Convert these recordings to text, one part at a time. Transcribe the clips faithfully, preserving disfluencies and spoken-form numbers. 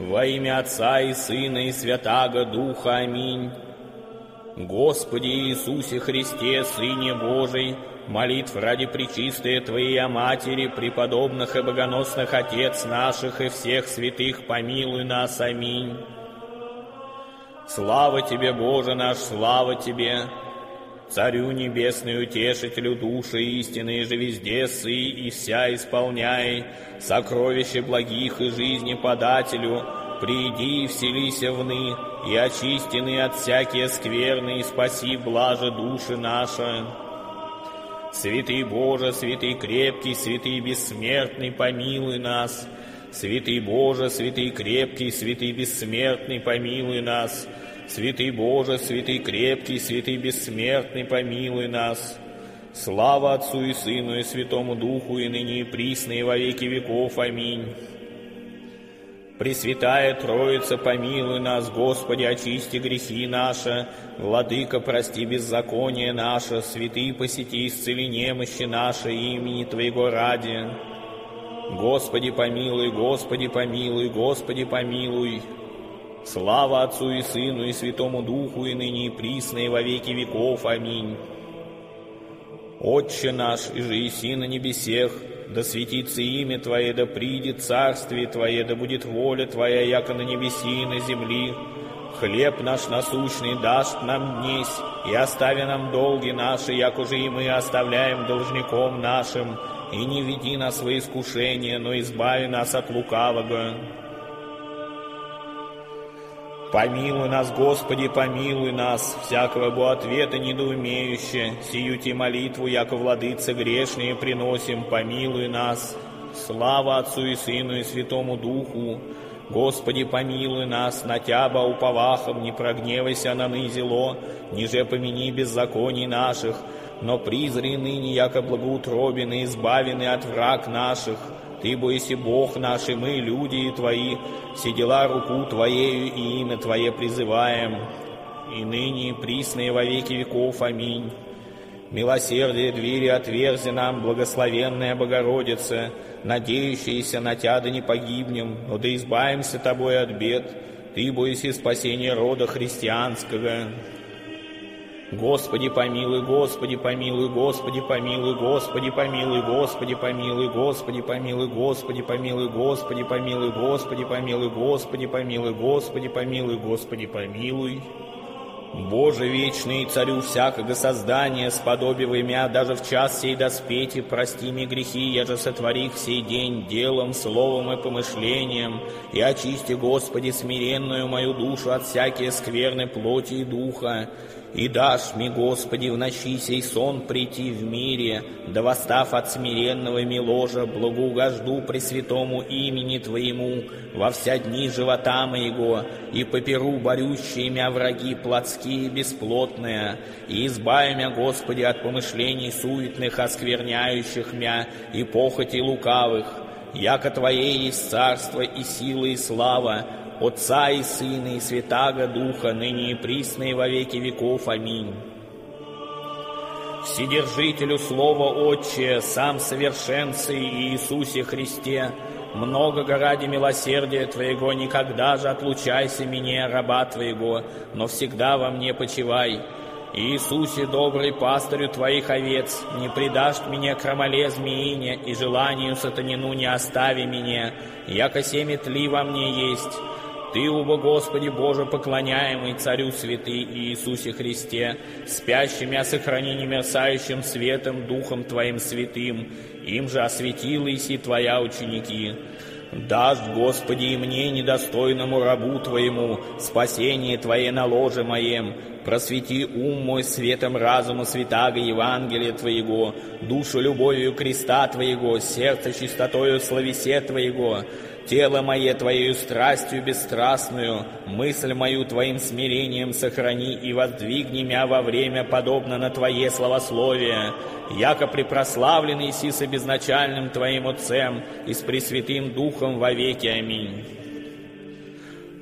Во имя Отца и Сына и Святаго Духа. Аминь. Господи Иисусе Христе, Сыне Божий, молитв ради пречистой Твоей Матери, преподобных и богоносных Отец наших и всех святых, помилуй нас. Аминь. Слава Тебе, Боже наш, слава Тебе, Царю Небесный, Утешителю души истинные же везде сы и вся исполняй, сокровище благих и жизни подателю, приди и вселися вны, и очистены от всякие скверны, и спаси блаже души наши. Святый Боже, святый крепкий, святый бессмертный, помилуй нас. Святый Боже, святый крепкий, святый бессмертный, помилуй нас. Святый Боже, святый крепкий, святый бессмертный, помилуй нас. Слава Отцу и Сыну и Святому Духу, и ныне и присно, и во веки веков. Аминь. Пресвятая Троица, помилуй нас. Господи, очисти грехи наши. Владыка, прости беззаконие наше. Святый, посети, исцели немощи наши имени Твоего ради. Господи, помилуй, Господи, помилуй, Господи, помилуй. Слава Отцу и Сыну и Святому Духу, и ныне и присно, и во веки веков. Аминь. Отче наш, иже еси на небесех, да светится имя Твое, да придет царствие Твое, да будет воля Твоя, яко на небеси и на земли. Хлеб наш насущный дашь нам днесь, и остави нам долги наши, як уже и мы оставляем должником нашим, и не веди нас во искушение, но избави нас от лукавого. Помилуй нас, Господи, помилуй нас, всякого бо ответа недоумеюще, сию Ти молитву, яко владыцы грешные приносим, помилуй нас. Слава Отцу и Сыну и Святому Духу. Господи, помилуй нас, на Тяба уповахом, не прогневайся на нызело, ниже помяни беззаконий наших, но призри ныне, яко благоутробен и избавены от враг наших. Ты, бойся Бог наш, и мы, люди Твои, все дела руку Твоею и имя Твое призываем, и ныне и присно и во веки веков. Аминь. Милосердие двери отверзи нам, благословенная Богородица, надеющаяся на Тя да не погибнем, но да избавимся Тобой от бед. Ты, бойся спасения рода христианского. Господи, помилуй, Господи, помилуй, Господи, помилуй, Господи, помилуй, Господи, помилуй, Господи, помилуй, Господи, помилуй, Господи, помилуй, Господи, помилуй, Господи, помилуй, Господи, помилуй, Господи, помилуй. Боже вечный, Царю всякого создания, сподобивай мя даже в час сей доспети, прости мне грехи, я же сотворих сей день делом, словом и помышлением, и очисти, Господи, смиренную мою душу от всякие скверны плоти и духа, и дашь мне, Господи, в ночи сей сон прийти в мире, да восстав от смиренного ми ложа, благоугожду пресвятому имени Твоему во вся дни живота моего, и поперу борющие мя враги плотские и бесплотные, и избави мя, Господи, от помышлений суетных, оскверняющих мя, и похоти лукавых, яко Твое есть царство и сила и слава, Отца и Сына и Святаго Духа, ныне и присно и во веки веков. Аминь. Вседержителю Слова Отче, сам совершенцы Иисусе Христе, много ради милосердия Твоего, никогда же отлучайся меня, раба Твоего, но всегда во мне почивай. Иисусе, добрый пастырю Твоих овец, не предашь меня крамоле змеине, и желанию сатанину не остави меня, яко семя тли во мне есть. Ты, убо Господи Боже, поклоняемый Царю святый Иисусе Христе, спящим сохрани немерцающим светом Духом Твоим святым, им же осветила иси Твоя ученики. Даст, Господи, и мне, недостойному рабу Твоему, спасение Твое на ложе моем, просвети ум мой светом разума святаго Евангелия Твоего, душу любовью креста Твоего, сердце чистотою словесе Твоего, тело мое Твоею страстью бесстрастную, мысль мою Твоим смирением сохрани и воздвигни мя во время подобно на Твое славословие, яко препрославленный си с безначальным Твоим Отцем и с Пресвятым Духом во веки. Аминь.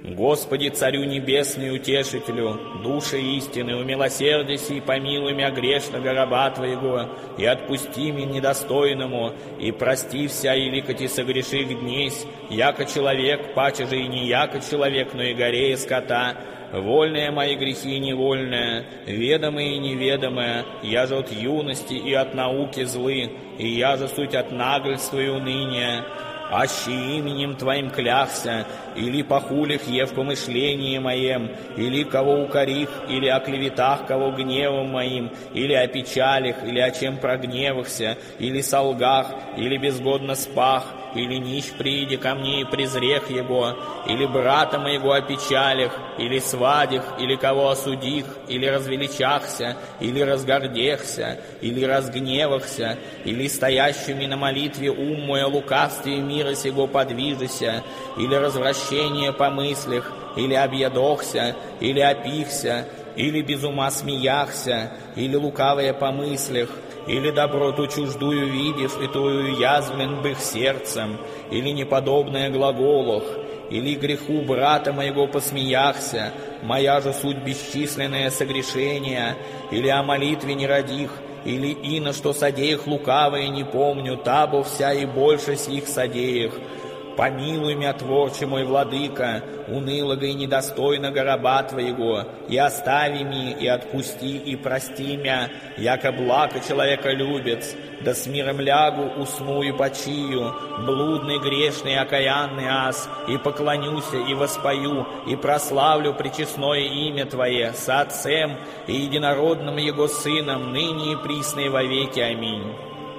Господи, Царю Небесный, Утешителю, Душе истины, умилосердися и помилуй мя грешного раба Твоего, и отпусти меня недостойному, и прости вся иликоти согреших днесь, яко человек, паче же и не яко человек, но и горе скота, вольные мои грехи и невольные, ведомые и неведомые, я же от юности и от науки злы, и я же суть от нагльства и уныния. Аще именем Твоим кляхся, или похулих е в помышлении моем, или кого укорих, или о клеветах кого гневом моим, или о печалях, или о чем прогневахся, или солгах, или безгодно спах, или нищ прииди ко мне и презрех его, или брата моего о печалях, или свадях, или кого осудих, или развеличахся, или разгордехся, или разгневахся, или стоящими на молитве ум мой о лукавстве мира сего подвижися, или развращение по мыслях, или объедохся, или опихся, или без ума смеяхся, или лукавое по мыслях, или доброту чуждую видишь, и тою язвлен бых сердцем, или неподобное глаголах, или греху брата моего посмеяхся, моя же суть бесчисленное согрешение, или о молитве не родих, или и на что содеях лукавое не помню, табу вся и больше сих содеях. Помилуй мя, Творче мой, Владыка, унылого и недостойного раба Твоего, и остави ми, и отпусти, и прости мя, яко благо человека любец, да с миром лягу, усну и почию, блудный, грешный, окаянный ас, и поклонюся, и воспою, и прославлю пречестное имя Твое с Отцем и единородным Его Сыном, ныне и присно и вовеки. Аминь.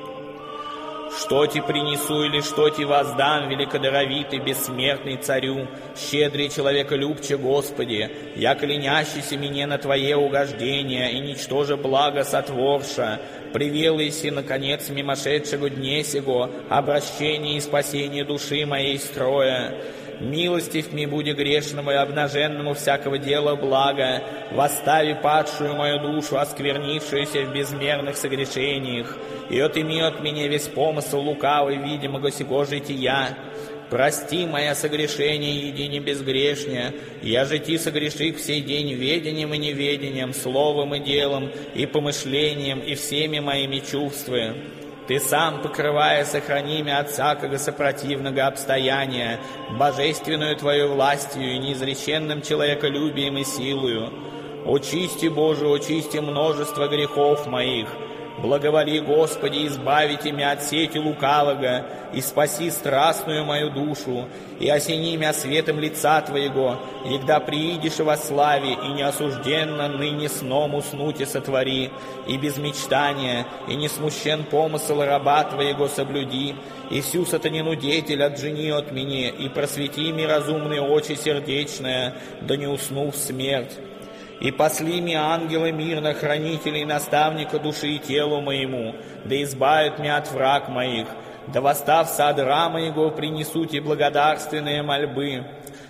Что ти принесу или что ти воздам, великодоровитый, бессмертный Царю, щедрый человеколюбче Господи, яко ленящийся мне на Твое угождение и ничтоже благо сотворша, привелыйся, наконец, мимошедшего дне сего, обращение и спасение души моей строя. Милостив ми буди грешному и обнаженному всякого дела блага, восстави падшую мою душу, осквернившуюся в безмерных согрешениях, и отыми от меня весь помысл лукавый, видимого сего жития. Прости моя согрешение, едине безгрешнее, я же ти согреших всей день ведением и неведением, словом и делом, и помышлением, и всеми моими чувствами. Ты сам, покрывая, сохрани меня от всякого сопротивного обстояния, божественную Твою властью и неизреченным человеколюбием и силою. Очисти, Боже, очисти множество грехов моих. Благоволи, Господи, избавите меня от сети лукавого, и спаси страстную мою душу, и осени меня светом лица Твоего, егда приидешь во славе, и неосужденно ныне сном уснуть и сотвори, и без мечтания, и не смущен помысл раба Твоего соблюди, и всю сатанину деятель отжени от меня, и просвети ми разумные очи сердечные, да не усну в смерть. И посли ми ангела мирно, хранителя и наставника души и телу моему, да избавят меня от враг моих, да восстав со одра моего принесут и благодарственные мольбы.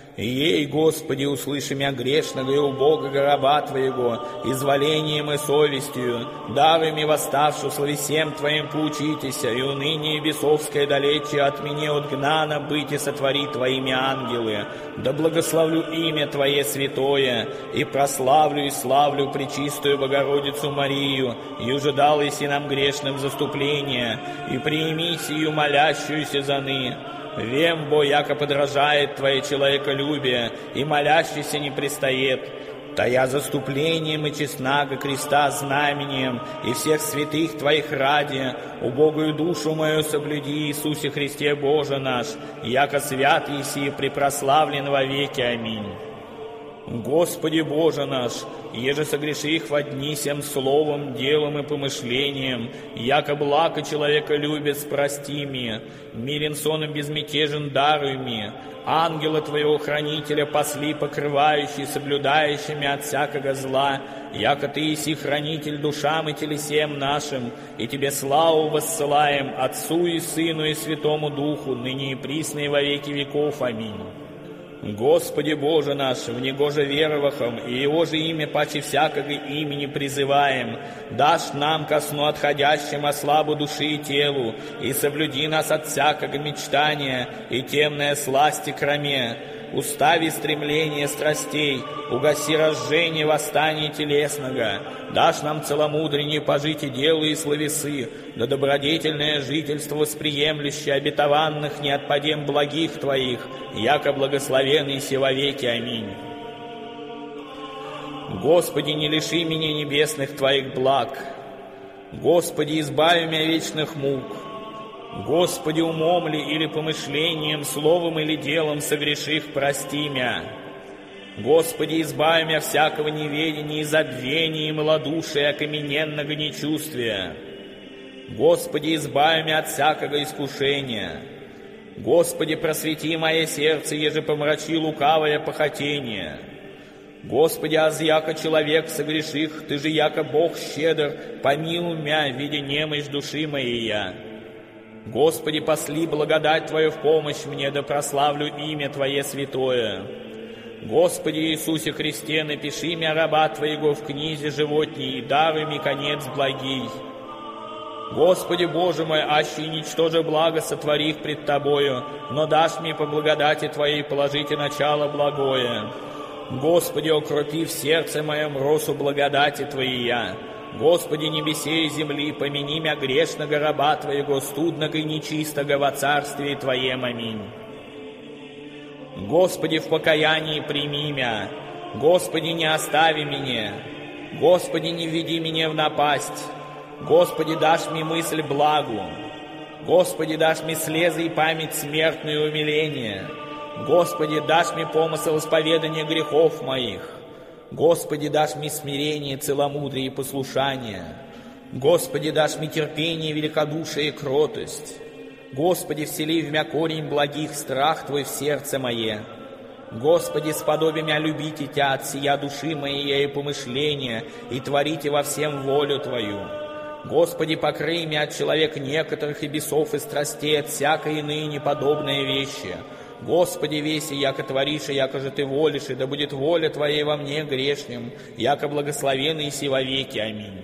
Ей, Господи, услыши меня грешного и убогого раба Твоего, изволением и совестью, даруй мне восставшую словесем Твоим поучитеся, и уныние бесовское далече от меня отгнано быть и сотвори Твоими ангелы. Да благословлю имя Твое святое, и прославлю и славлю пречистую Богородицу Марию, и уже дал еси нам грешным заступление, и приими сию молящуюся за ны. Вем, бо, яко подражает Твое человеколюбие, и молящийся не пристает. Тая заступлением и честнаго креста знамением, и всех святых Твоих ради, убогую душу мою соблюди, Иисусе Христе Боже наш, яко свят еси препрославлен во веки. Аминь. Господи Боже наш, еже согреших во дни сем словом, делом и помышлением, яко благо человека любец, прости мне, мирен сон и безмятежен даруй мне, ангела Твоего хранителя посли, покрывающий, соблюдающими от всякого зла, яко Ты еси хранитель душам и телесем нашим, и Тебе славу воссылаем Отцу и Сыну и Святому Духу, ныне и присно и во веки веков. Аминь. Господи Боже наш, в Него же веровахом, и Его же имя паче всякого имени призываем, дашь нам ко сну отходящим о слабу души и телу, и соблюди нас от всякого мечтания и темной сласти кроме. устави стремление страстей, угаси разжение восстания телесного, дашь нам целомудреннее пожить и делы и словесы, да добродетельное жительство восприемлющее обетованных не отпадем благих Твоих, яко благословенный се вовеки. Аминь. Господи, не лиши меня небесных Твоих благ. Господи, избави меня вечных мук. Господи, умом ли или помышлением, словом или делом согреших, прости мя. Господи, избави мя всякого неведения и забвения и малодушия окамененного нечувствия. Господи, избави мя от всякого искушения. Господи, просвети мое сердце, еже помрачи лукавое похотение. Господи, аз яко человек согреших, Ты же яко Бог щедр, помилуй мя, видя немощь души моей я. Господи, посли благодать Твою в помощь мне, да прославлю имя Твое святое. Господи Иисусе Христе, напиши мя раба Твоего в книзе животней, и даруй мне конец благий. Господи Боже мой, аще ничтоже благо сотворих пред Тобою, но дашь мне по благодати Твоей положите начало благое. Господи, окропи в сердце моем росу благодати Твоей я. Господи, небесе и земли, помяни мя грешного раба Твоего, студного и нечистого во царстве Твоем. Аминь. Господи, в покаянии прими мя. Господи, не остави меня. Господи, не введи меня в напасть. Господи, дашь мне мысль благу. Господи, дашь мне слезы и память смертную умиление. Господи, дашь мне помысл исповедания грехов моих. Господи, дашь мне смирение, целомудрие и послушание. Господи, дашь мне терпение, великодушие и кротость. Господи, всели в мя корень благих, страх Твой в сердце мое. Господи, сподоби мя любите Тя от сия души моей и помышления, и творите во всем волю Твою. Господи, покрый мя от человек некоторых и бесов и страстей, от всякой иные неподобные вещи. Господи, веси, яко творишь, и яко же Ты волишь, и да будет воля Твоей во мне грешным, яко благословенный си во веки. Аминь.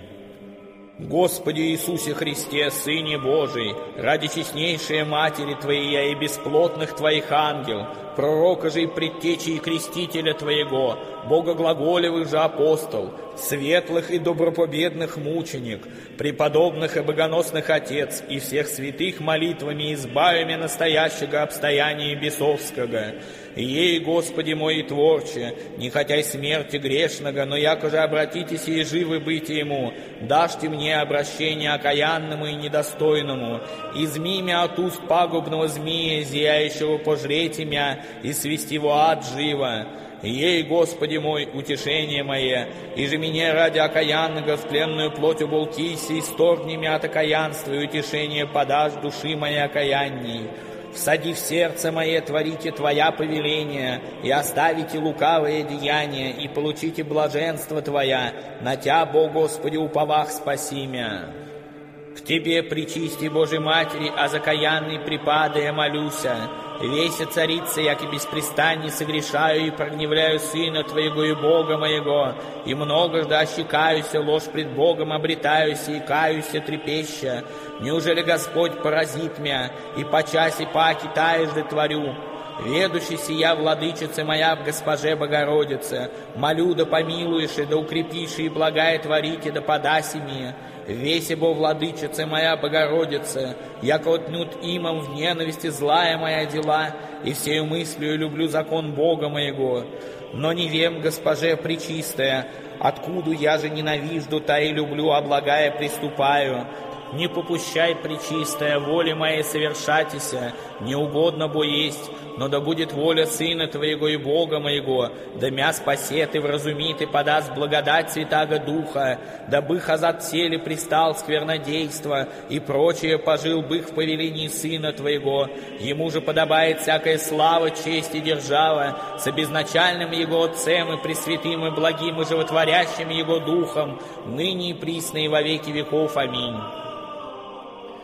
Господи Иисусе Христе, Сыне Божий, ради честнейшей Матери Твоей и бесплотных Твоих ангел, пророка же и предтечи и крестителя Твоего, богоглаголевых же апостол, светлых и добропобедных мученик, преподобных и богоносных Отец и всех святых молитвами избави мя настоящего обстояния бесовского. Ей, Господи мой и Творче, не хотя смерти грешного, но яко же обратитесь и живы быть Ему, дашьте мне обращение окаянному и недостойному, изми мя от уст пагубного змея, зияющего пожрете мя, и свести в ад живо. Ей, Господи мой, утешение мое, и же меня ради окаянного в тленную плоть уболтися, исторгни мя от окаянства, и утешение подашь души моей окаянней. Всади в сердце мое, творите Твоя повеления, и оставите лукавые деяния, и получите блаженство Твоя, на Тя, Бог Господи, уповах спаси мя. К Тебе, пречисти Божьей Матери, а закаянный припадая молюся, веся царица, яко беспрестанне согрешаю и прогневляю Сына Твоего и Бога моего, и многожды ощекаюся, ложь пред Богом обретаюся и каюся трепеща. Неужели Господь поразит мя, и по часе паки таежды творю? Ведущий сия, владычица моя, в Госпоже Богородице, молю, да помилуешь, и да укрепишь, и благая творите, да подаси мне. Веси бо, владычица моя, Богородица, яко отнют имам в ненависти злая моя дела, и всею мыслью люблю закон Бога моего. Но не вем, Госпоже пречистая, откуда я же ненавижду, та и люблю, а благая приступаю. Не попущай, пречистая, воли моей совершатися, не угодно бо есть, но да будет воля Сына Твоего и Бога моего, да мя спасет и вразумит и подаст благодать Святаго Духа, да бых азат теле пристал сквернодейство и прочее пожил бых в повелении Сына Твоего. Ему же подобает всякая слава, честь и держава, с обезначальным Его Отцем и пресвятым и благим и животворящим Его Духом, ныне и присно и во веки веков. Аминь.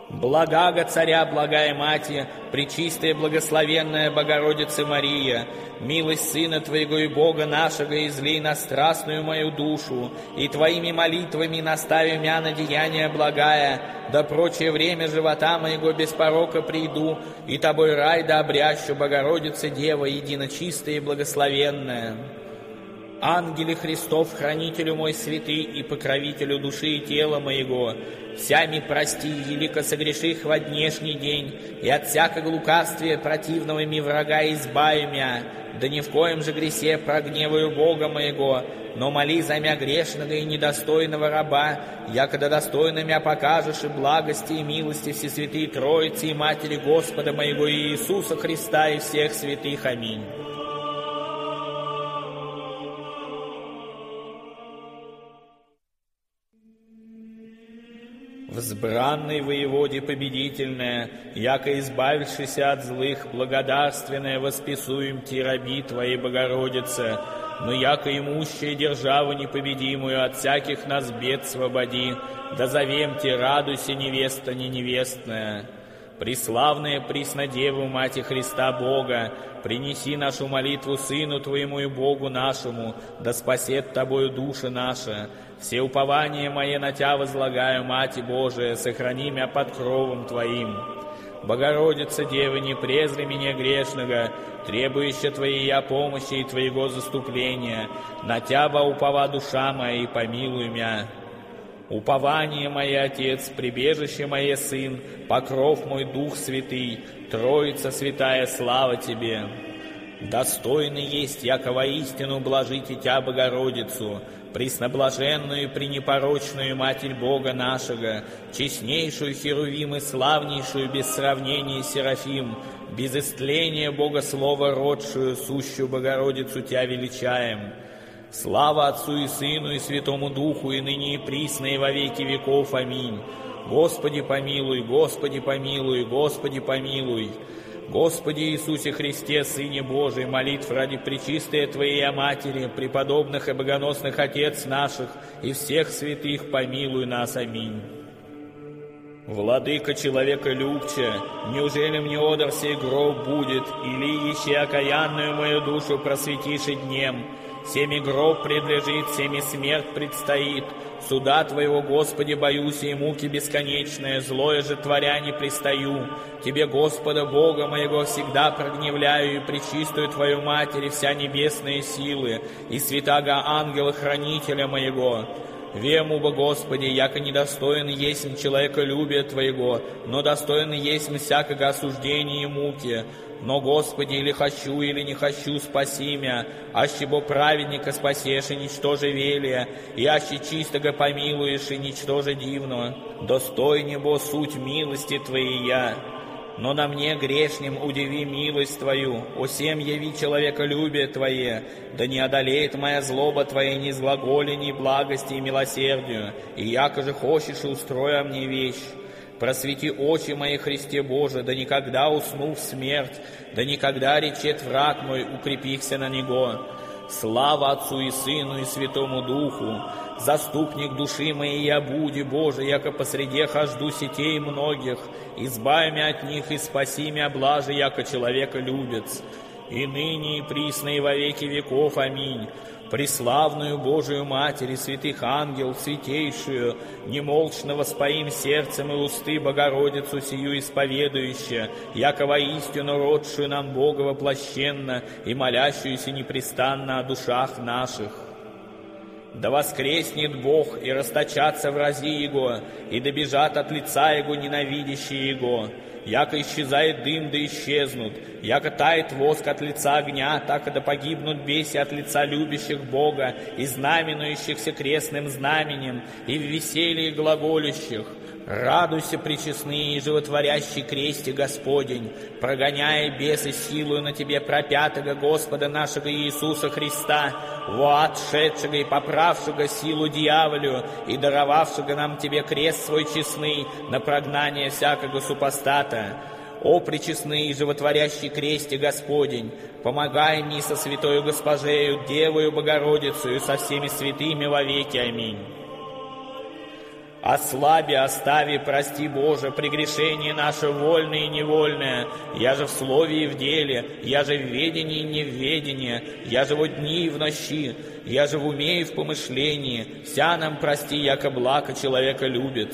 Благаго Царя, благая Мати, Пречистая Благословенная Богородица Мария, милость Сына Твоего и Бога нашего излей на страстную мою душу, и Твоими молитвами настави мя на деяния благая, да прочее время живота моего без порока приду, и Тобой рай да обрящу, Богородица Дева, едино чистая и благословенная. Ангеле Христов, хранителю мой святый и покровителю души и тела моего, всями прости, елико согреших во днешний день, и от всякого лукавствия противного ми врага избави мя, да ни в коем же гресе прогневаю Бога моего, но моли за мя грешного и недостойного раба, якогда достойно мя покажешь и благости и милости Всесвятой Троицы и Матери Господа моего и Иисуса Христа и всех святых. Аминь. Взбранный воеводе победительная, яко избавившийся от злых, благодарственное восписуем ти раби Твоей Богородице, но яко имущая державу непобедимую от всяких нас бед свободи, да зовем ти радуйся, невеста не невестная. Преславная Преснодеву, Мати Христа Бога, принеси нашу молитву Сыну Твоему и Богу нашему, да спасет Тобою душа наша. Все упования мои на Тя возлагаю, Мати Божия, сохрани мя под кровом Твоим. Богородица Дева, не презри меня грешного, требующая Твоей я помощи и Твоего заступления. На Тя во упова душа моя, и помилуй мя. Упование мое, Отец, прибежище мое, Сын, покров мой, Дух Святый, Троица Святая, слава Тебе. Достойный есть, яко воистину блажите Тя, Богородицу, пресноблаженную и пренепорочную Матерь Бога нашего, честнейшую Херувим и славнейшую без сравнения Серафим, без истления Бога Слова родшую, сущую Богородицу Тя величаем. Слава Отцу и Сыну и Святому Духу, и ныне и присно, и во веки веков. Аминь. Господи помилуй, Господи помилуй, Господи помилуй. Господи Иисусе Христе, Сыне Божий, молитв ради пречистой Твоей Матери, преподобных и богоносных Отец наших и всех святых, помилуй нас. Аминь. Владыка человека любче, неужели мне одор сей гроб будет, или еще окаянную мою душу просветишь и днем? Семи гроб предлежит, семи смерть предстоит. Суда Твоего, Господи, боюсь, и муки бесконечные, злое же творя не пристаю. Тебе, Господа Бога моего, всегда прогневляю, и пречистую Твою Матери вся небесные силы, и святаго ангела-хранителя моего. Вему бы, Господи, яко недостоин есть человеколюбия Твоего, но достоин есть всякого осуждения и муки. Но, Господи, или хочу, или не хочу, спаси мя, аще бо праведника спасешь, и ничто же велия, и аще чистого помилуешь, и ничто же дивно. Достойне бо суть милости Твоей я. Но на мне грешним удиви милость Твою, о сем яви человеколюбие Твое, да не одолеет моя злоба Твоя ни злоголи, ни благости и милосердию, и яко же хочешь, и устрой мне вещь. Просвети очи мои, Христе Боже, да никогда усну в смерть, да никогда речет враг мой, укрепихся на него. Слава Отцу и Сыну и Святому Духу, заступник души моей я буди, Боже, яко посреди хожду сетей многих, избави мя от них и спаси мя блаже, яко человека любец. И ныне и присно и во веки веков. Аминь. Преславную Божию Матерь и святых ангел, святейшую, немолчно воспоим сердцем и усты Богородицу сию исповедующую, яко воистину родшую нам Бога воплощенно и молящуюся непрестанно о душах наших. Да воскреснет Бог и расточатся врази Его, и добежат от лица Его ненавидящие Его. Яко исчезает дым, да исчезнут, яко тает воск от лица огня, так и да погибнут беси от лица любящих Бога и знаменующихся крестным знаменем, и в веселье глаголющих. Радуйся, пречестный и животворящий кресте Господень, прогоняя бесы силою на Тебе пропятого Господа нашего Иисуса Христа, во отшедшего и поправшего силу дьяволю и даровавшего нам Тебе крест свой честный на прогнание всякого супостата. О, пречестный и животворящий кресте Господень, помогай мне со святою Госпожею, Девою Богородицею, со всеми святыми вовеки. Аминь. Ослаби, остави, прости, Боже, прегрешение наше вольное и невольное, я же в слове и в деле, я же в ведении и не в ведении, я же во дни и в ночи, я же в уме и в помышлении, вся нам прости, яко благо человека любит.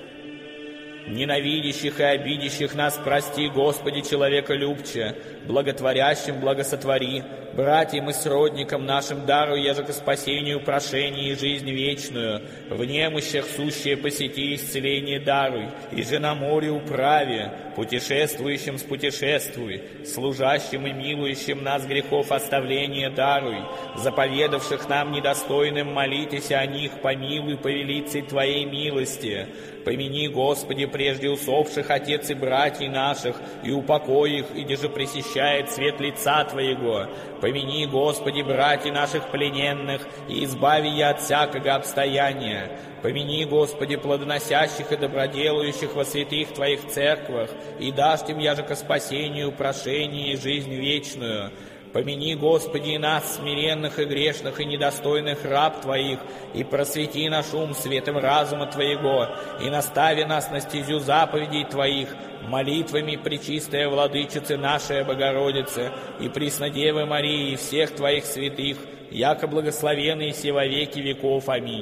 Ненавидящих и обидящих нас прости, Господи, человеколюбче, благотворящим благосотвори, братьям и сродникам нашим даруй, еже к спасению прошение и жизнь вечную, в немощах сущее посети исцеление даруй, и же на море управе, путешествующим спутешествуй, служащим и милующим нас грехов оставление даруй, заповедавших нам недостойным молитесь о них, помилуй повелицей Твоей милости. Помяни, Господи, прежде усопших отец и братьев наших, и упокой их, и где же пресещает свет лица Твоего. Помяни, Господи, братьев наших плененных, и избави я от всякого обстояния. Помяни, Господи, плодоносящих и доброделающих во святых Твоих церквах, и дашь им яже ко спасению, прошение и жизнь вечную. Помяни, Господи, и нас, смиренных и грешных и недостойных раб Твоих, и просвети наш ум светом разума Твоего, и настави нас на стезю заповедей Твоих, молитвами Пречистая Владычицы нашей Богородицы, и Преснодевы Марии, и всех Твоих святых, яко благословенные все во веки веков. Аминь.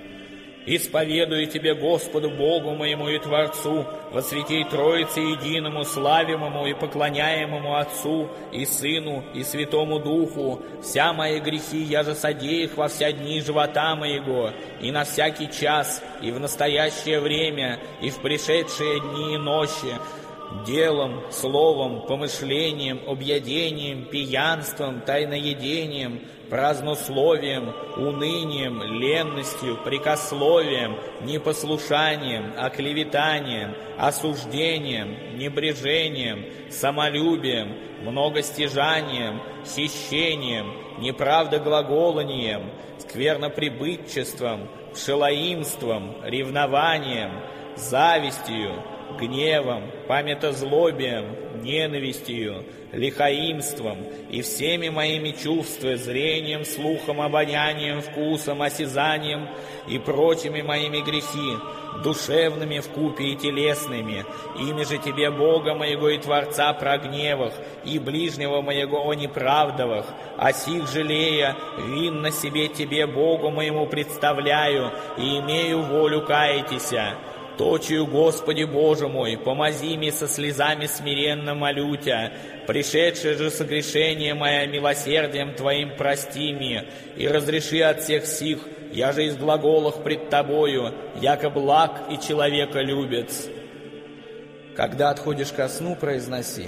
Исповедую Тебе, Господу Богу моему и Творцу, во святей Троице единому, славимому и поклоняемому Отцу и Сыну и Святому Духу, вся мои грехи я же содею их во вся дни живота моего, и на всякий час, и в настоящее время, и в пришедшие дни и ночи, делом, словом, помышлением, объедением, пьянством, тайноедением, празднословием, унынием, ленностью, прекословием, непослушанием, оклеветанием, осуждением, небрежением, самолюбием, многостяжанием, хищением, неправдоглаголанием, сквернопребытчеством, пшелоимством, ревнованием, завистью, гневом, памятозлобием, ненавистью, лихаимством и всеми моими чувствами, зрением, слухом, обонянием, вкусом, осязанием и прочими моими грехи, душевными вкупе и телесными, ими же Тебе, Бога моего и Творца, прогневах, и ближнего моего о неправдовах, о сих жалея, винно себе Тебе, Богу моему, представляю, и имею волю каятися. Точию, Господи Боже мой, помози мне со слезами смиренно молю Тя, пришедшее же согрешение мое милосердием Твоим прости мне, и разреши от всех сих, я же из глаголах пред Тобою, яко благ и человека любец. Когда отходишь ко сну, произноси: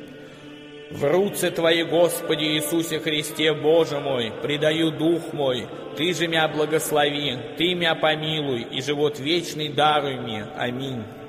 в руце Твои, Господи Иисусе Христе, Боже мой, предаю дух мой, Ты же мя благослови, Ты мя помилуй, и живот вечный даруй мне. Аминь.